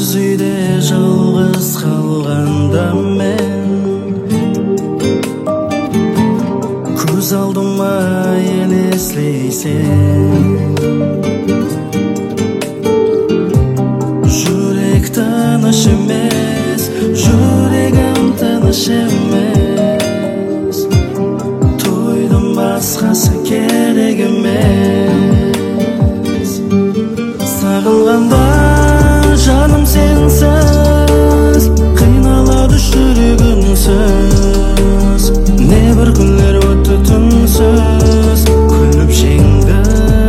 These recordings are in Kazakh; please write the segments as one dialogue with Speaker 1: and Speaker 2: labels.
Speaker 1: үйде жалғыз қалғанда мен көз алдыма елестейсің. Жүрек тыныш емес, жүрегім тыныш емес. Тойдың басқасы керек емес. Сағынғанда жаным сенсіз, қиналады жүрегімсіз. Небір күндер өтті түнсіз, күліп жеңді.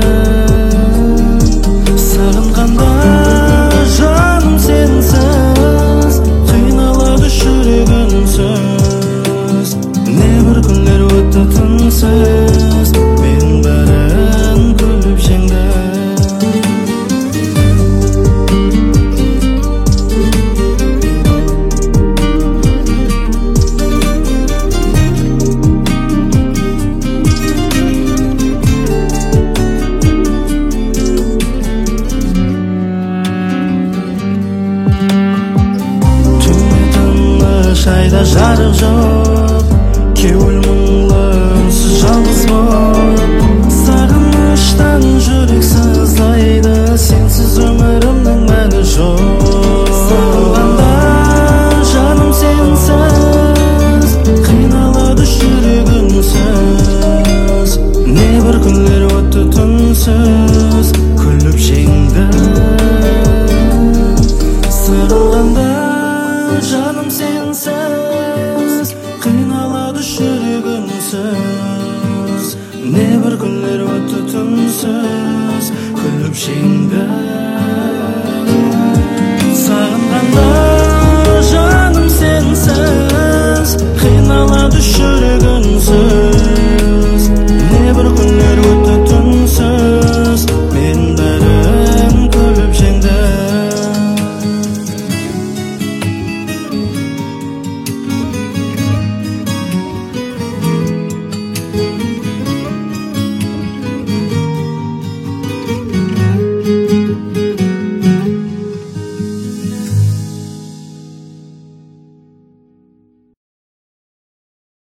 Speaker 1: Сағынғанда жаным сенсіз, қиналады жүрегімсіз. Небір күндер өтті түнсіз, мен бәрін күліп жеңді. Айда жарық жоқ, кеуіл мұңлы үнсіз жалғыз боп. Сағыныштан жүрек сыздайды, сенсіз өмірімнің мәні жоқ. Сағынғанда жаным сенсіз, қиналады жүрегімсіз. Небір күндер өтті түнсіз, күліп жеңді. Сағынғанда жаным сенсіз, қиналады жүрегімсіз. Небір күндер өтті түнсіз, күліп жеңді.